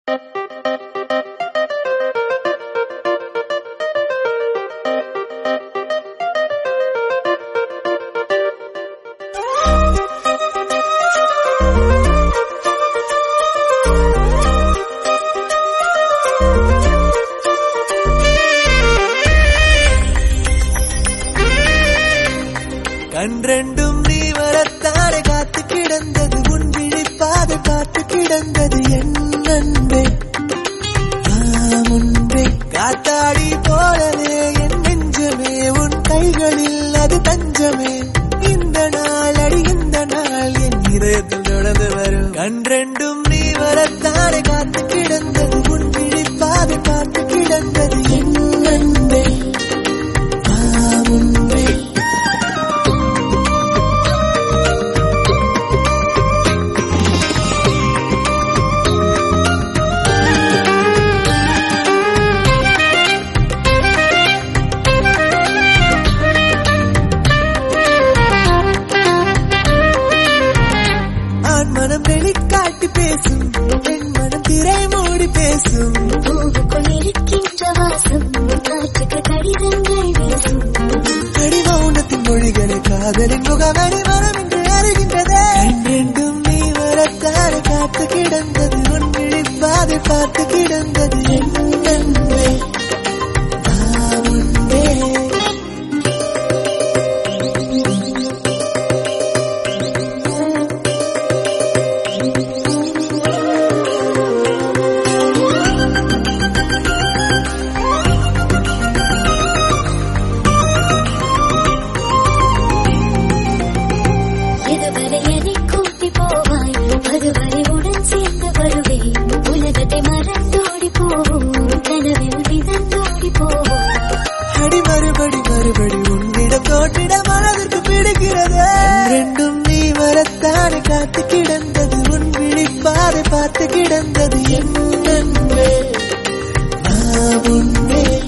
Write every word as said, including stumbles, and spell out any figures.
கன்றெண்டும் நீ வரத்தானே காத்து கிடந்தது உன் விழிப்பாதை பார்த்து கிடந்தது என் நண்பே முன்பே காத்தாடி போலவே என் நெஞ்சமே உன் கைகளில் அது தஞ்சமே இந்த நாள் அடி இந்த நாள் என் இதயத்தில் தொடர்ந்து வரும் கன்றெண்டும் நீ வரத்தானே காத்து கிடந்தது உன் விழிப்பாதை பார்த்து கிடந்தது என் நண்பே முன்பே மனம் வெளிக்காட்டி பேசும் என் மனம் திரை மூடி பேசும் பூவுக்குள் இருக்கின்ற வாசம் காற்றுக்கு கடிதங்கள் வீசும் கடி மௌனத்தின் மொழிகளை காதலின் முகவரி மனம் இன்று அறிகின்றதே என்றென்றும் நீ வரத்தாறு காத்து கிடந்தது உன் விழிப்பாதை பார்த்து கிடந்தது என் நண்பே முன்பே காத்து கிடந்தது உன் விழிப்பாதை பார்த்து கிடந்தது என் நண்பே முன்பே